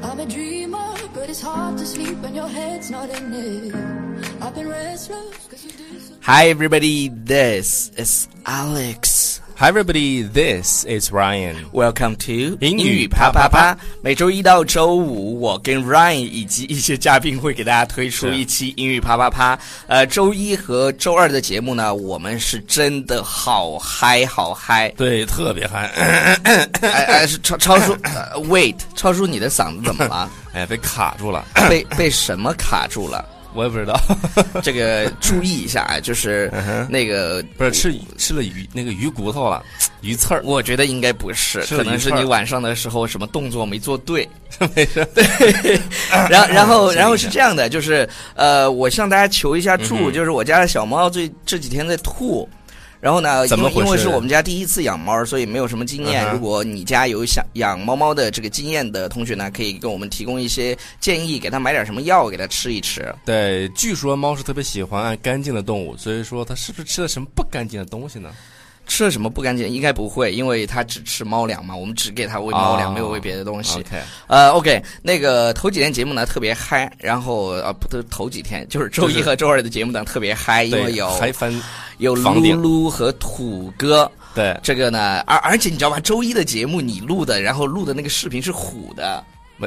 I'm a dreamer, but it's hard to sleep when your head's not in it. I've been restless cause you do so. Hi everybody, this is Alex.Hi everybody, this is Ryan. Welcome to 英语啪啪啪。 每周一到周五，我跟 Ryan 以及一些嘉宾会给大家推出一期英语啪啪啪。周一和周二的节目呢，我们是真的好嗨好嗨。 对，特别嗨。 是超叔，wait， 超叔你的嗓子怎么了？ 哎，被卡住了。 被什么卡住了？ 我也不知道。 这个注意一下啊，就是那个不是吃了那个鱼骨头了，鱼刺儿。 我觉得应该不是，可能是你晚上的时候什么动作没做对。 没事。 对。然后是这样的，就是我向大家求一下助，就是我家的小猫这几天在吐。然后呢，因为是我们家第一次养猫，所以没有什么经验。如果你家有想养猫猫的这个经验的同学呢，可以跟我们提供一些建议，给它买点什么药给它吃一吃。 对，据说猫是特别喜欢干净的动物，所以说它是不是吃了什么不干净的东西呢？ 吃了什么不干净？应该不会，因为它只吃猫粮嘛，我们只给它喂猫粮，没有喂别的东西。OK， 那个头几天节目呢特别嗨，然后不是头几天，就是周一和周二的节目呢特别嗨，因为有露露和土哥。 对， 这个呢，而且你知道吧，周一的节目你录的，然后录的那个视频是虎的。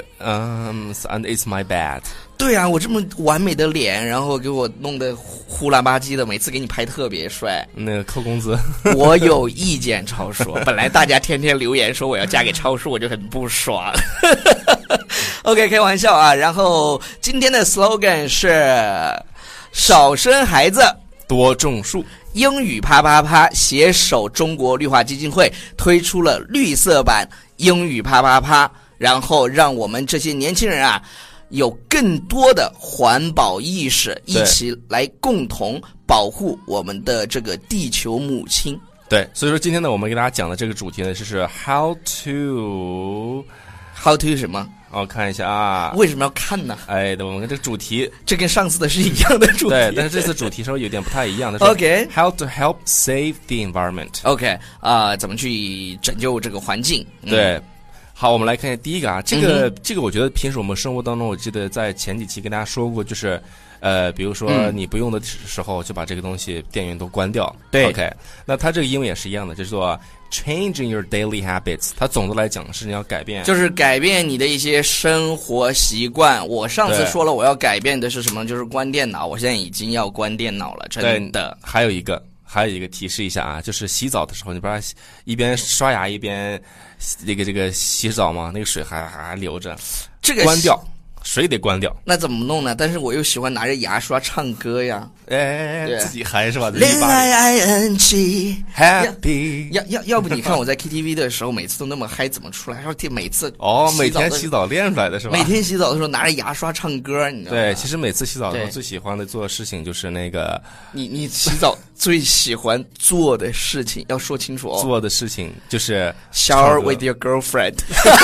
and it's my bad. 对啊，我这么完美的脸，然后给我弄得呼啦吧唧的，每次给你拍特别帅。 那个扣工资。 我有意见，超叔。本来大家天天留言说我要嫁给超叔，我就很不爽。OK， 开玩笑啊。然后今天的 slogan 是少生孩子， 多种树。 英语啪啪啪携手中国绿化基金会推出了绿色版英语啪啪啪。然后让我们这些年轻人啊，有更多的环保意识，一起来共同保护我们的这个地球母亲。 对，所以说今天呢，我们给大家讲的这个主题呢，就是 how to 什么？ 我看一下啊， 为什么要看呢？ 哎，我们这个主题， 这跟上次的是一样的主题。 对，但是这次主题稍微有点不太一样的。 OK， how to help save the environment。 OK， 怎么去拯救这个环境？ 对。好，我们来看一下第一个啊，这个我觉得平时我们生活当中，我记得在前几期跟大家说过，就是比如说你不用的时候就把这个东西电源都关掉。 对 ，OK， 那它这个英文也是一样的，就是说 changing your daily habits。它总的来讲是你要改变， 就是改变你的一些生活习惯。我上次说了，我要改变的是什么？就是关电脑。我现在已经要关电脑了，真的。 还有一个提示一下啊，就是洗澡的时候，你不是一边刷牙一边这个洗澡吗？那个水还流着， 这个关掉，水得关掉。 那怎么弄呢？但是我又喜欢拿着牙刷唱歌呀， 自己嗨是吧？ 恋爱 ING happy。 要不你看我在 KTV 的时候，每次都那么嗨，怎么出来？说每次每天洗澡练出来的是吧？ 每天洗澡的时候拿着牙刷唱歌，你知道吗？ 对，其实每次洗澡的时候最喜欢的做的事情就是那个， 你洗澡最喜欢做的事情要说清楚哦。 做的事情就是 shower with your girlfriend。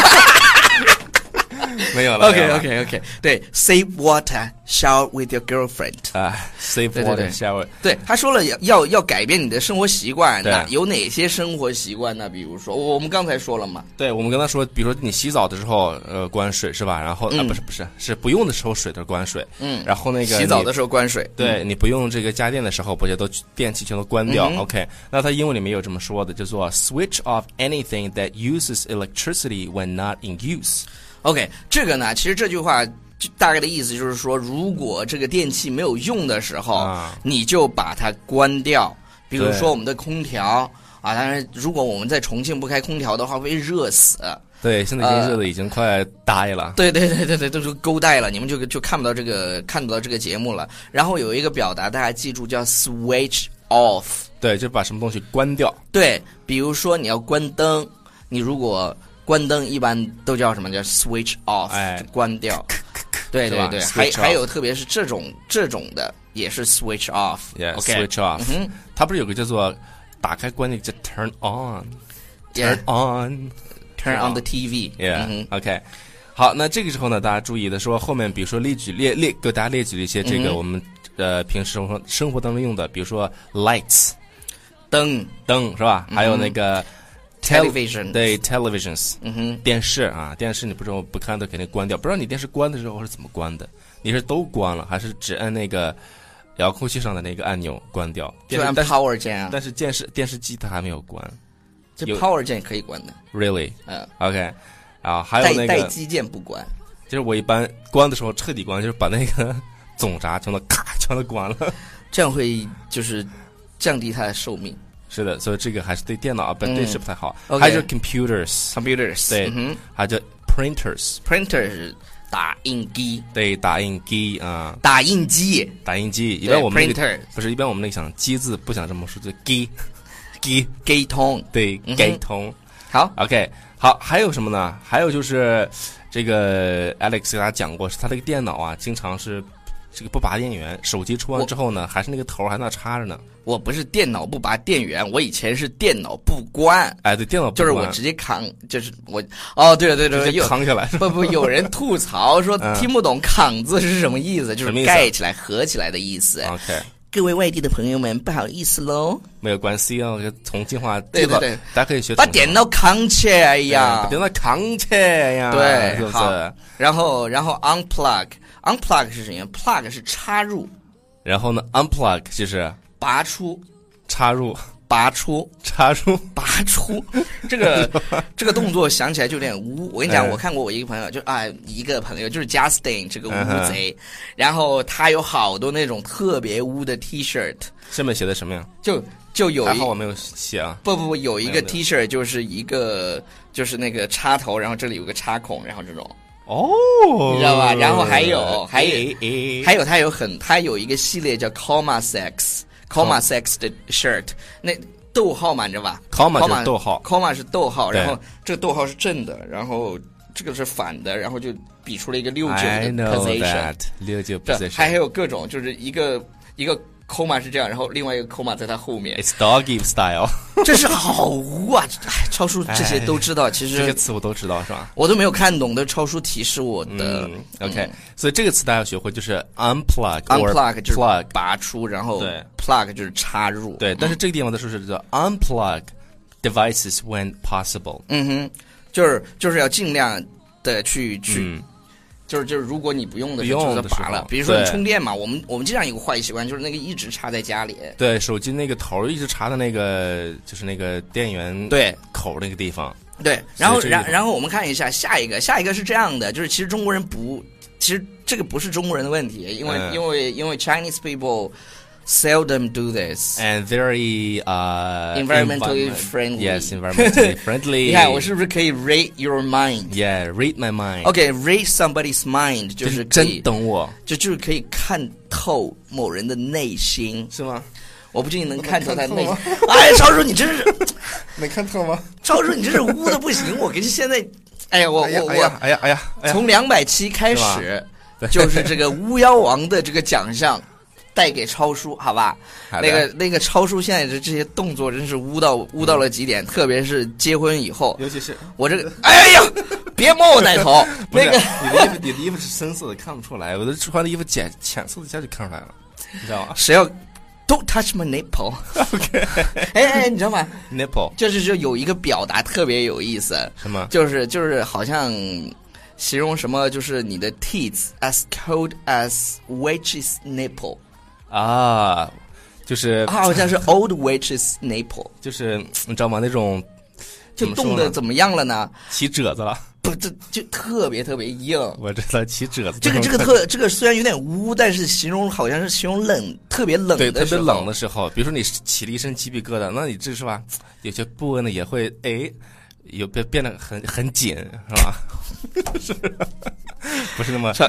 没有了。 OK， 对 ，save water, shower with your girlfriend。 save water, shower。 对，他说了要改变你的生活习惯，那有哪些生活习惯呢？比如说，我们刚才说了嘛。 对，我们跟他说，比如说你洗澡的时候，关水是吧？然后不是，是不用的时候水的关水。然后那个洗澡的时候关水。 对，你不用这个家电的时候，不就都电器全都关掉？OK， 那它英文里面有这么说的，叫做 switch off anything that uses electricity when not in use。OK， 这个呢，其实这句话大概的意思就是说，如果这个电器没有用的时候，你就把它关掉。比如说我们的空调啊，当然，如果我们在重庆不开空调的话，会热死。 对，现在已经热的已经快呆了。 对，都是勾带了，你们就看不到这个节目了。然后有一个表达，大家记住，叫 switch off。 对，就把什么东西关掉。 对，比如说你要关灯，你如果关灯一般都叫什么？叫 switch off， 就关掉。对，还有特别是这种的也是 switch off。OK，switch off。它不是有个叫做打开关那个叫 turn on。turn on the TV。OK。 好，那这个时候呢，大家注意的说，后面比如说给大家列举了一些这个我们平时生活当中用的，比如说 lights， 灯是吧？还有那个 television 对 televisions， 电视啊，电视你不看都肯定关掉，不知道你电视关的时候是怎么关的？你是都关了，还是只按那个遥控器上的那个按钮关掉？ 就按 power 键啊。 但是电视机它还没有关， 这 power 键可以关的。 Really？ OK， 啊，还有那个待机键不关。 就是我一般关的时候彻底关，就是把那个总闸全都关了， 这样会就是降低它的寿命。 是的，所以这个还是对电脑对是不太好。 Okay. 还有 computers， 对， 还有叫 printers 是打印机， 对，打印机啊， 打印机， 一般我们那个 printer 不是一般我们那个想机字不想这么说，就机通， 对，机通。 好 ，OK， 好，还有什么呢？还有就是这个 Alex 给大家讲过，是他这个电脑啊，经常是这个不拔电源，手机充完之后呢，还是那个头还那插着呢。 我不是电脑不拔电源，我以前是电脑不关。 哎，对，电脑不关就是我直接扛，就是我哦，对了， 直接扛下来。 不，有人吐槽说听不懂“扛”字是什么意思，就是盖起来、合起来的意思。 OK， 各位外地的朋友们，不好意思喽。 没有关系哦，重庆话， 对， 大家可以学。 把电脑扛起来呀， 把电脑扛起来呀， 对， 是不是？ 好，然后 unplug 是什么 ？plug 是插入， 然后呢 unplug 就是拔出。 插入， 拔出，这个动作想起来就有点污。我跟你讲，我看过我一个朋友，就是 Justin 这个污贼，然后他有好多那种特别污的 T-shirt， 上面写的什么呀？ 就有还好我没有写啊。 不，有一个 T-shirt 就是那个插头，然后这里有个插孔，然后这种。 哦， 你知道吧？然后还有他有一个系列叫 Comma Sex 的 shirt， 那逗号嘛，你知道吧 ？Comma 是逗号 ，Comma 是逗号，然后这个逗号是正的，然后这个是反的，然后就比出了一个69的 position，69 position， 还有各种，就是一个 comma 是这样，然后另外一个 comma 在它后面。 It's doggy style， 这是好污啊！超叔这些都知道，其实这些词我都知道是吧？ 我都没有看懂的，超叔提示我的。 OK， 所以这个词大家要学会，就是 unplug 就是 拔出，然后 plug 就是插入。 对，但是这个地方的说是叫 unplug devices when possible。 就是要尽量的去。就是如果你不用的时候就拔了，比如说你充电嘛，我们经常有个坏习惯，就是那个一直插在家里。 对，手机那个头一直插在那个就是那个电源口那个地方。 对，然后我们看一下下一个是这样的，就是其实中国人其实这个不是中国人的问题，因为 Chinese people seldom do this and very environmentally friendly. Yes, environmentally friendly. 你看我是不是可以 read your mind? Yeah, read my mind. Okay, read somebody's mind 就是真懂我， 就是可以看透某人的内心， 是吗？ 我不仅能看透他内心。哎，超叔你真是没看透吗？ 超叔你真是污的不行，我跟现在，哎呀，我从270开始就是这个巫妖王的这个奖项。带给超叔，好吧？那个超叔现在的这些动作真是污到了极点，特别是结婚以后， 尤其是我这个，哎呀，别摸我奶头！那个你的衣服是深色的，看不出来，我的穿的衣服浅色的，一下就看出来了，你知道吗？ 谁要 Don't touch my nipple？ OK， 哎，你知道吗 ？Nipple 就有一个表达特别有意思， 什么？ 就是好像。形容什么？就是你的 teeth as cold as witch's nipple 啊，就是好像是 old witch's nipple， 就是你知道吗？那种就冻得怎么样了呢？ 起褶子了。 不，这就特别特别硬。 我知道起褶子。 这个虽然有点污，但是好像是形容冷，特别冷的时候。 对，特别冷的时候，比如说你起了一身鸡皮疙瘩，那你这是吧？有些部位呢也会变得很紧，是吧？不是那么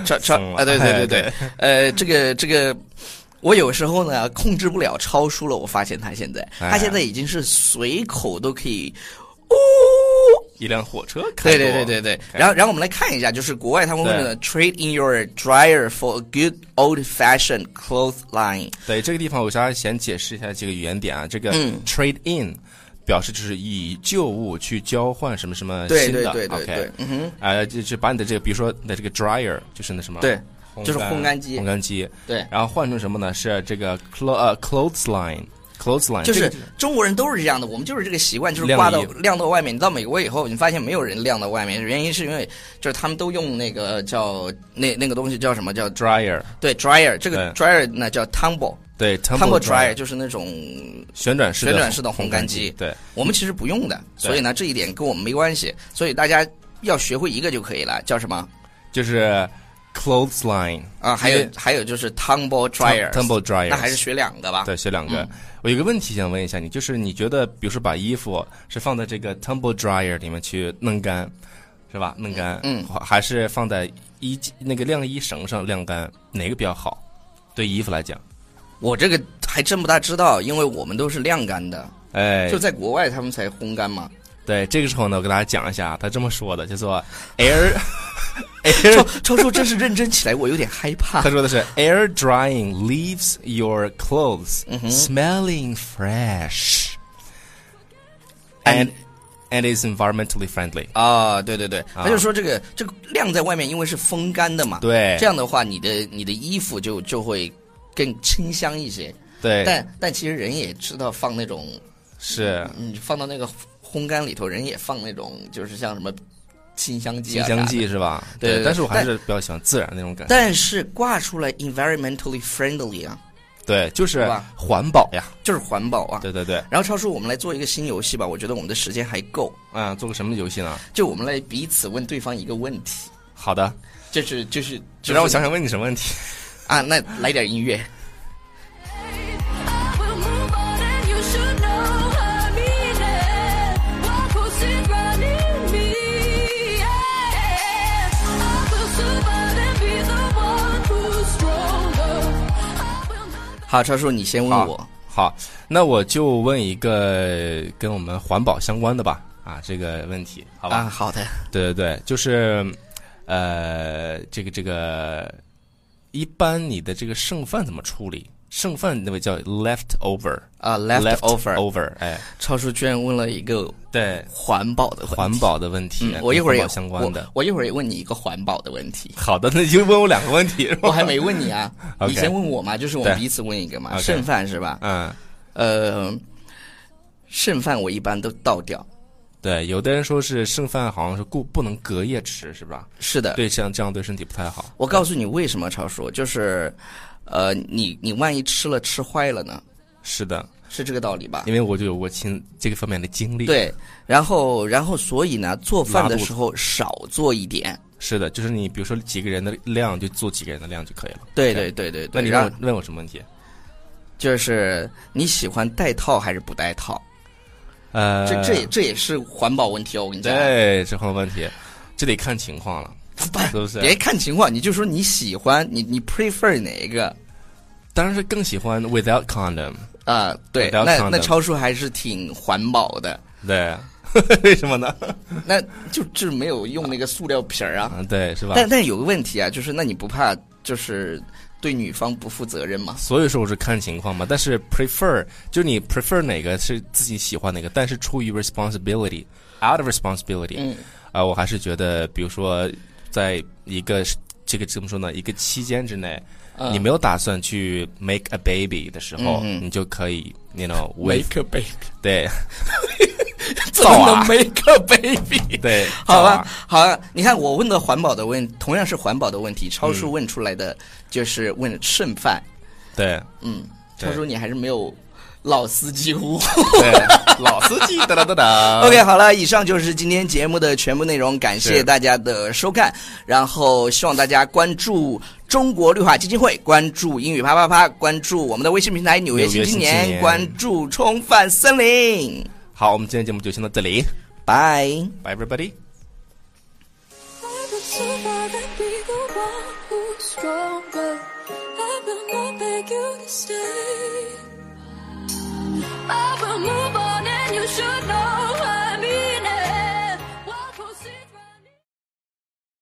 对，这个我有时候呢控制不了超叔了，我发现他现在已经是随口都可以一辆火车开过。 对。然后我们来看一下，就是国外他们会呢 trade in your dryer for a good old-fashioned clothesline。 对，这个地方我先解释一下这个语言点啊，这个 trade in。表示就是以旧物去交换什么什么新的， 对 ，OK， 就把你的这个，比如说你的这个 dryer 就是那什么， 对，就是烘干机， 对， 然后换成什么呢？是这个clothesline， clothesline 就是中国人都是这样的，我们就是这个习惯，就是挂到晾到外面。你到美国以后，你发现没有人晾到外面，原因是因为就是他们都用那个叫那个东西叫什么叫 dryer， 对 dryer， 这个 dryer 呢叫 tumble， 对 tumble dryer 就是那种旋转式的烘干机。 对， 我们其实不用的，所以呢这一点跟我们没关系，所以大家要学会一个就可以了，叫什么？ 就是 clothesline 啊，还有就是 tumble dryer， 那还是学两个吧。 对，学两个。我有个问题想问一下你，就是你觉得，比如说把衣服是放在这个 tumble dryer 里面去弄干，是吧？弄干，还是放在那个晾衣绳上晾干，哪个比较好？对衣服来讲， 我这个还真不大知道，因为我们都是晾干的， 哎， 就在国外他们才烘干嘛。 对，这个时候呢，我给大家讲一下，他这么说的，叫做超叔真是认真起来，我有点害怕。 他说的是 air drying leaves your clothes smelling fresh and is environmentally friendly。 啊，对对对，他就说这个晾在外面，因为是风干的嘛， 对， 这样的话，你的衣服就会更清香一些。 对， 但其实人也知道放那种是， 放到那个烘干里头，人也放那种就是像什么清香剂是吧？ 对， 但是我还是比较喜欢自然那种感觉。 但是挂出来 environmentally friendly 啊， 对，就是环保呀， 就是环保啊。 对对对。 然后超叔，我们来做一个新游戏吧，我觉得我们的时间还够。 做个什么游戏呢？ 就我们来彼此问对方一个问题。 好的， 就是让我想想问你什么问题啊？那来点音乐。好，超叔，你先问我。 好，那我就问一个跟我们环保相关的吧。这个问题，好吧？ 好的。 对对对，就是这个，一般你的这个剩饭怎么处理？剩饭那个叫 leftover 啊 ，leftover， 哎， 超叔居然问了一个对环保的问题， 我一会儿也相关的， 我一会儿也问你一个环保的问题。 好的，那你就问我两个问题， 我还没问你啊， 你先问我嘛，就是我们彼此问一个嘛，剩饭是吧？剩饭我一般都倒掉。 对，有的人说是剩饭好像是不能隔夜吃，是吧？ 是的， 对，这样对身体不太好。 我告诉你为什么，超叔，就是你万一吃坏了呢？ 是的， 是这个道理吧？ 因为我就有过这个方面的经历。 对，然后所以呢，做饭的时候少做一点。 是的，就是你比如说几个人的量就做几个人的量就可以了。 对对对对对。 那你问我什么问题？ 就是你喜欢带套还是不带套？这也是环保问题哦，我跟你讲。 对，这环保问题，这得看情况了，是不是？ 别看情况，你就说你喜欢，你 prefer 哪一个？ 当然是更喜欢 without condom 啊，对，那超叔还是挺环保的。 对，为什么呢？ 那就是没有用那个塑料瓶啊。 对，是吧？ 但有个问题啊，就是那你不怕就是对女方不负责任嘛？ 所以说我是看情况嘛，但是 prefer 就你 prefer 哪个是自己喜欢哪个，但是出于 responsibility out of responsibility，我还是觉得，比如说在一个这个怎么说呢，一个期间之内，你没有打算去 make a baby 的时候，你就可以 you know make a baby， 对。 怎么能 make a baby？ 对， 好吧，好了，你看我问的环保的同样是环保的问题，超叔问出来的就是问剩饭。 对， 超叔你还是没有老司机呼， 对，老司机哒哒哒哒。 OK， 好了，以上就是今天节目的全部内容，感谢大家的收看，然后希望大家关注中国绿化基金会，关注英语啪啪啪，关注我们的微信平台纽约新青年，关注冲犯森林。 好，我们今天节目就先到这里， 拜 Bye everybody。 I will not beg you to stay.